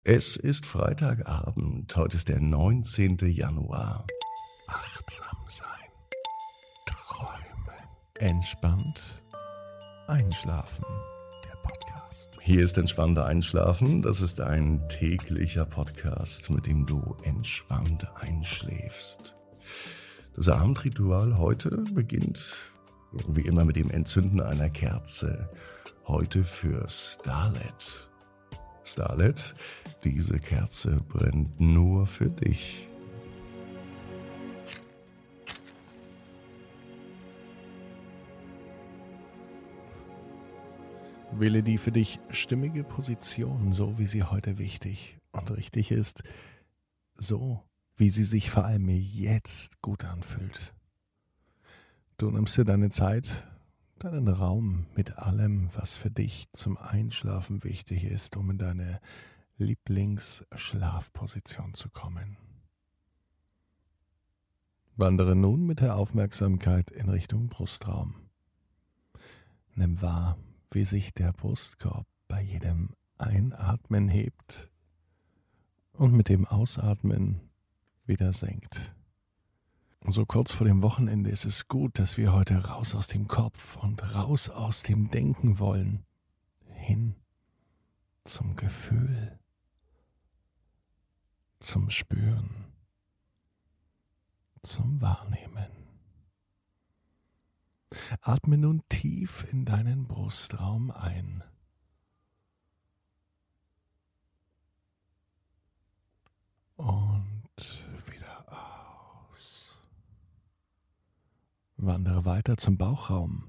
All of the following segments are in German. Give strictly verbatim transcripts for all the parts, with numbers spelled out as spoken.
Es ist Freitagabend, heute ist der neunzehnte Januar. Achtsam sein, träumen, entspannt einschlafen. Der Podcast. Hier ist Entspannter Einschlafen. Das ist ein täglicher Podcast, mit dem du entspannt einschläfst. Das Abendritual heute beginnt wie immer mit dem Entzünden einer Kerze. Heute für Starlet. Starlet, diese Kerze brennt nur für dich. Wähle die für dich stimmige Position, so wie sie heute wichtig und richtig ist, so wie sie sich vor allem jetzt gut anfühlt. Du nimmst dir deine Zeit, deinen Raum mit allem, was für dich zum Einschlafen wichtig ist, um in deine Lieblingsschlafposition zu kommen. Wandere nun mit der Aufmerksamkeit in Richtung Brustraum. Nimm wahr, wie sich der Brustkorb bei jedem Einatmen hebt und mit dem Ausatmen wieder senkt. Und so kurz vor dem Wochenende ist es gut, dass wir heute raus aus dem Kopf und raus aus dem Denken wollen, hin zum Gefühl, zum Spüren, zum Wahrnehmen. Atme nun tief in deinen Brustraum ein. Und wieder aus. Wandere weiter zum Bauchraum.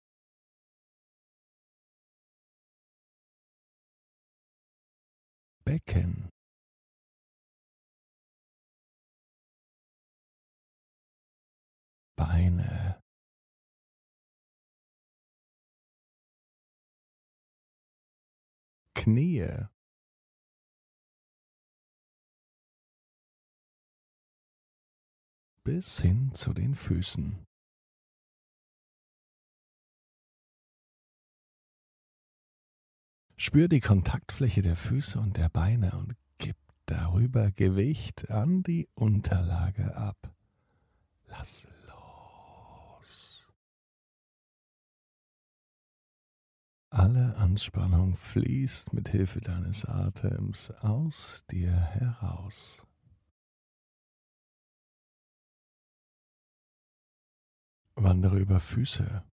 Becken. Beine. Knie. Bis hin zu den Füßen. Spür die Kontaktfläche der Füße und der Beine und gib darüber Gewicht an die Unterlage ab. Lass los. Alle Anspannung fließt mit Hilfe deines Atems aus dir heraus. Wandere über Füße.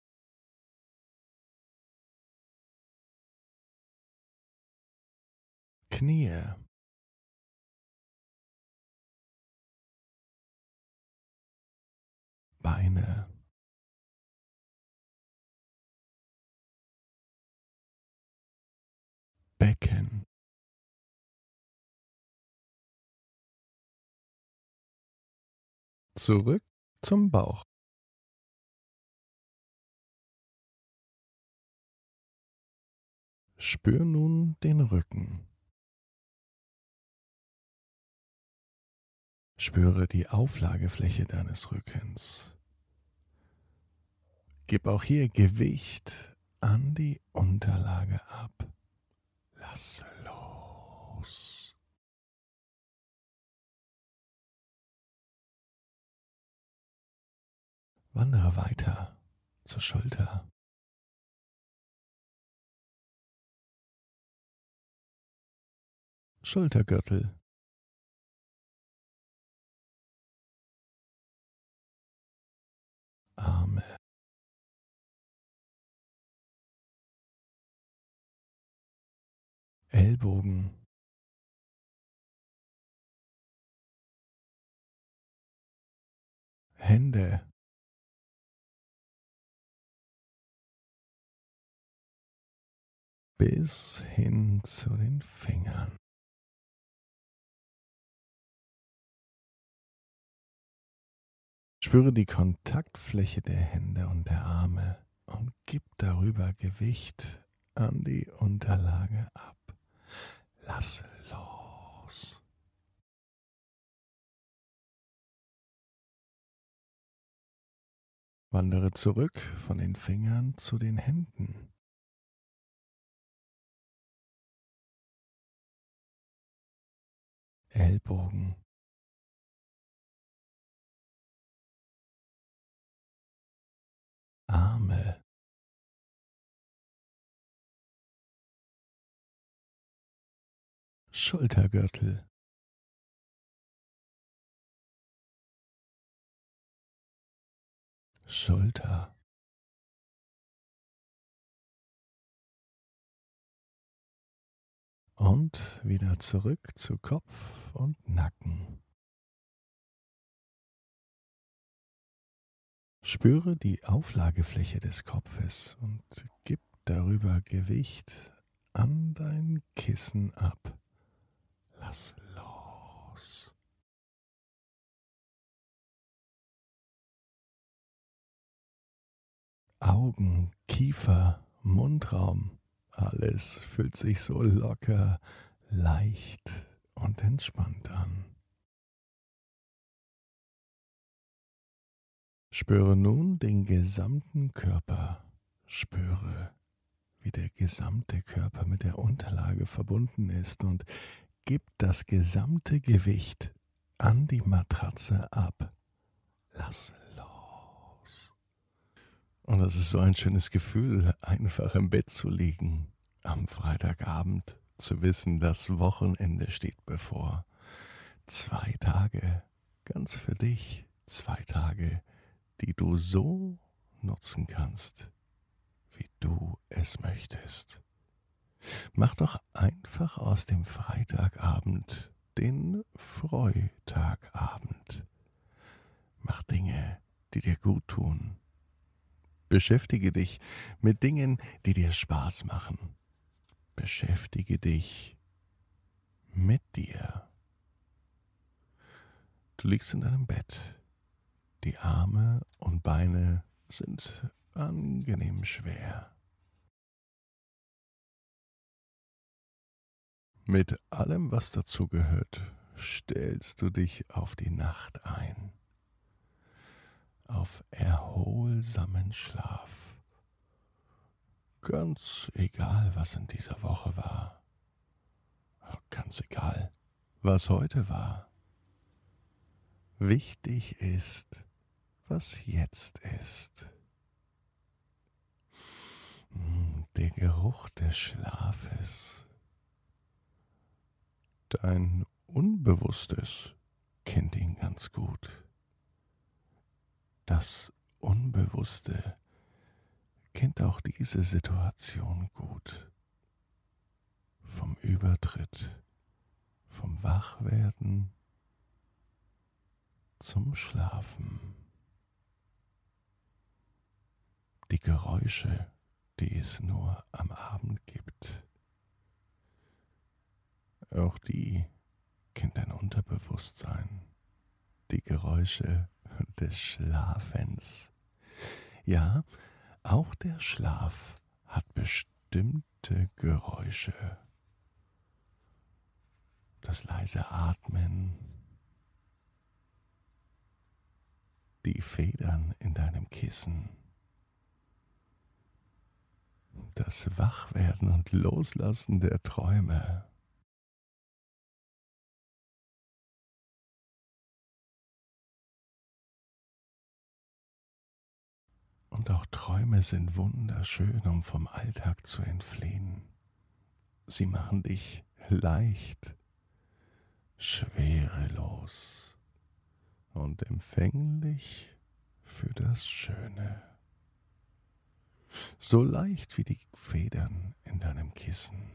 Knie. Beine. Becken. Zurück zum Bauch. Spür nun den Rücken. Spüre die Auflagefläche deines Rückens. Gib auch hier Gewicht an die Unterlage ab. Lass los. Wandere weiter zur Schulter. Schultergürtel. Arme. Ellbogen. Hände. Bis hin zu den Fingern. Spüre die Kontaktfläche der Hände und der Arme und gib darüber Gewicht an die Unterlage ab. Lass los. Wandere zurück von den Fingern zu den Händen. Ellbogen, Arme, Schultergürtel, Schulter, und wieder zurück zu Kopf und Nacken. Spüre die Auflagefläche des Kopfes und gib darüber Gewicht an dein Kissen ab. Lass los. Augen, Kiefer, Mundraum, alles fühlt sich so locker, leicht und entspannt an. Spüre nun den gesamten Körper. Spüre, wie der gesamte Körper mit der Unterlage verbunden ist und gib das gesamte Gewicht an die Matratze ab. Lass los. Und das ist so ein schönes Gefühl, einfach im Bett zu liegen, am Freitagabend zu wissen, das Wochenende steht bevor. Zwei Tage ganz für dich, zwei Tage, die du so nutzen kannst, wie du es möchtest. Mach doch einfach aus dem Freitagabend den Freitagabend. Mach Dinge, die dir gut tun. Beschäftige dich mit Dingen, die dir Spaß machen. Beschäftige dich mit dir. Du liegst in deinem Bett. Die Arme und Beine sind angenehm schwer. Mit allem, was dazu gehört, stellst du dich auf die Nacht ein. Auf erholsamen Schlaf. Ganz egal, was in dieser Woche war. Ganz egal, was heute war. Wichtig ist, was jetzt ist. Der Geruch des Schlafes. Dein Unbewusstes kennt ihn ganz gut. Das Unbewusste kennt auch diese Situation gut. Vom Übertritt, vom Wachwerden zum Schlafen. Die Geräusche, die es nur am Abend gibt, auch die kennt dein Unterbewusstsein. Die Geräusche des Schlafens. Ja, auch der Schlaf hat bestimmte Geräusche. Das leise Atmen, die Federn in deinem Kissen, das Wachwerden und Loslassen der Träume. Und auch Träume sind wunderschön, um vom Alltag zu entfliehen. Sie machen dich leicht, schwerelos und empfänglich für das Schöne. So leicht wie die Federn in deinem Kissen.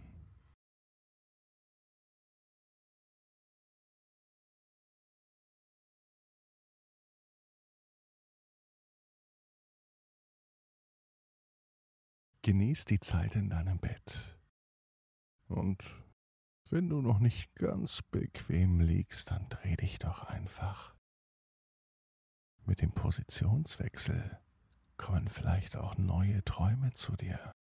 Genieß die Zeit in deinem Bett. Und wenn du noch nicht ganz bequem liegst, dann dreh dich doch einfach. Mit dem Positionswechsel kommen vielleicht auch neue Träume zu dir.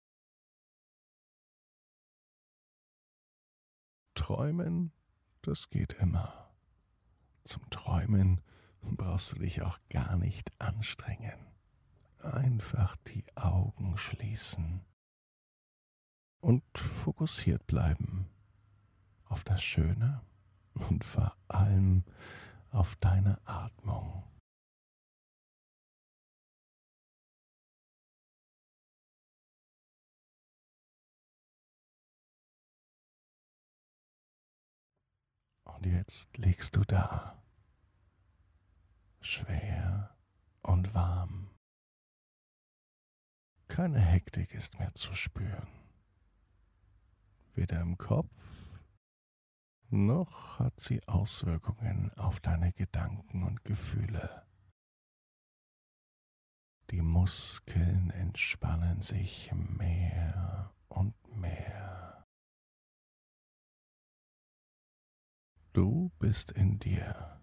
Träumen, das geht immer. Zum Träumen brauchst du dich auch gar nicht anstrengen. Einfach die Augen schließen und fokussiert bleiben auf das Schöne und vor allem auf deine Atmung. Und jetzt liegst du da, schwer und warm. Keine Hektik ist mehr zu spüren. Weder im Kopf, noch hat sie Auswirkungen auf deine Gedanken und Gefühle. Die Muskeln entspannen sich mehr und mehr. Du bist in dir.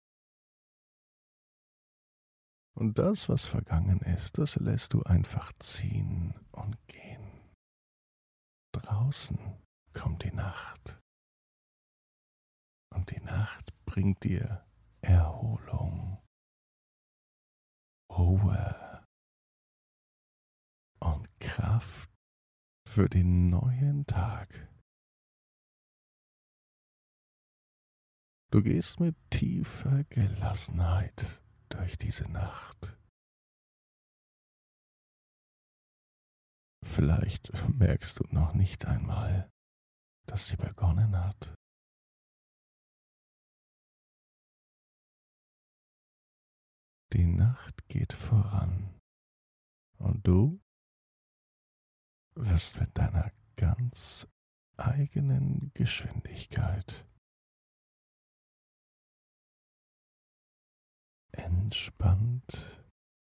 Und das, was vergangen ist, das lässt du einfach ziehen und gehen. Draußen kommt die Nacht. Und die Nacht bringt dir Erholung, Ruhe und Kraft für den neuen Tag. Du gehst mit tiefer Gelassenheit durch diese Nacht. Vielleicht merkst du noch nicht einmal, dass sie begonnen hat. Die Nacht geht voran und du wirst mit deiner ganz eigenen Geschwindigkeit entspannt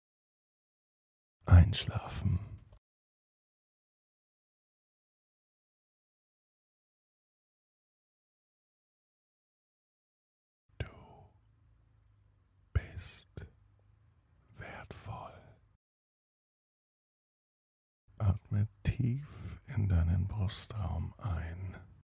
einschlafen. Du bist wertvoll. Atme tief in deinen Brustraum ein